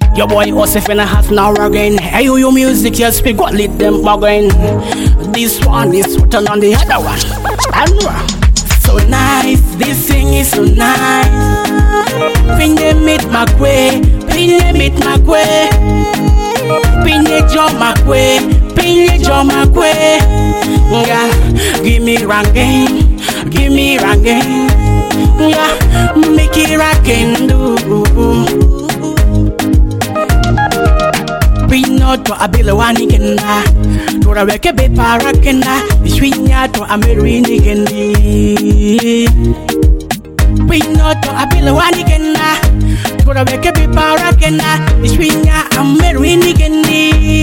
Your boy Osif in a half an hour again. Hey, you music, you speak, what lit them again. This one is written on the other one. So nice, this thing is so nice. Pinye meet my way, pinye meet my way. Pinye jo my way, pinye jo my way. Yeah, give me ranking, give me ranking. Yeah, make it rockin' do. Pino to a bilawani kenda, to a weke be parakenda, Ishwinya to a merini kendi. Pino to a bilawani kenda, to a weke be parakenda, Ishwinya a merini kendi.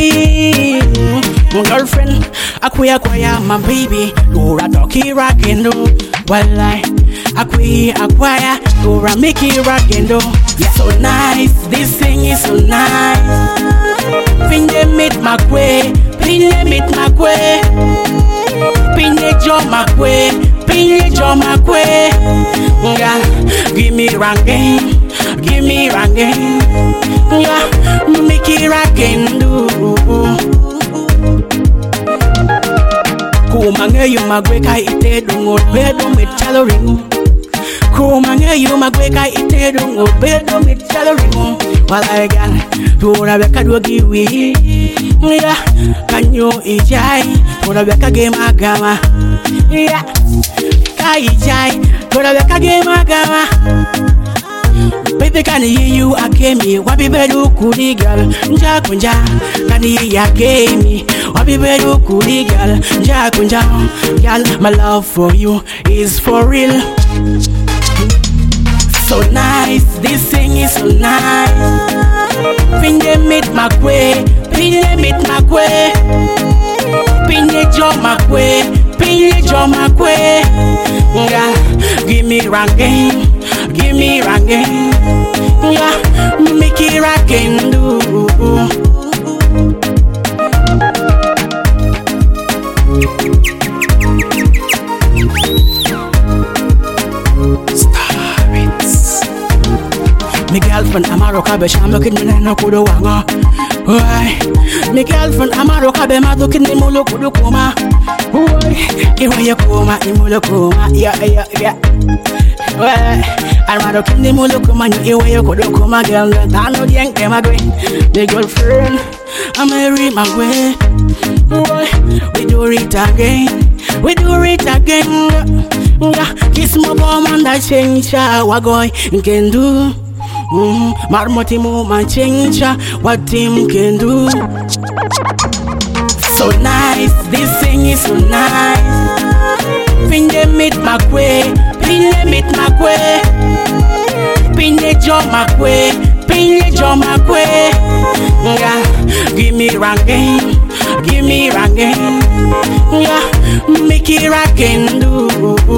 My girlfriend, akwaya my baby, to a doki rakendo. Well, acquire, to a make it rakendo. So nice, this thing is so nice. Pinye meet my way, pinye meet my way. Pinye jo my way, pinye jo my way. Yeah, give me ranking, give me ranking. Yeah, make it rockin' do. Kumange you magweka ite dungo bedo mit chaloring. Kumange you magweka ite dungo bedo mit chaloring. While I got to Rebecca do give we. Yeah, can you ejai? To Rebecca game agama. Yeah, kai ejai. To Rebecca game agama. Baby, can you hear you? I came here. Wabi bedu kudi girl. Nja kunja. Can you hear I came here? Wabi bedu kudi girl. Nja kunja. Girl, my love for you is for real. So nice, this thing is so nice. Pinye meet my way, pinye meet my way. Pinye jo my way, pinye jo my way. Yeah, give me ranking, give me ranking. Yeah, make it rockin' do. My girlfriend Amaroka be sham looking me no kudo wanga. Why? My girlfriend Amaroka be ma looking me mulo kudo koma. Why? Iwa ya koma, imulo koma. Yeah. Why? Amaroka ni mulo koma, iwa ya kudo koma girl. I know the yank them agree. My girlfriend, I'm marry my way. Why? We do it again. We do it again. Kiss my bomb and I change what boy can do. Marmoti man change what team can do. So nice, this thing is so nice. Pinye meet my way, pinye meet my way. Pinye jo my way, pinye jo my way. Yeah, give me ranking, give me ranking. Yeah, make it rockin' do.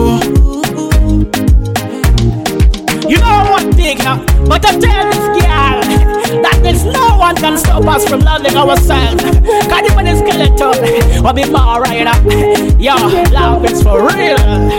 You know what thing, but I tell this girl that there's no one can stop us from loving ourselves. Cause even the skeleton will be more right up. Yo, love is for real.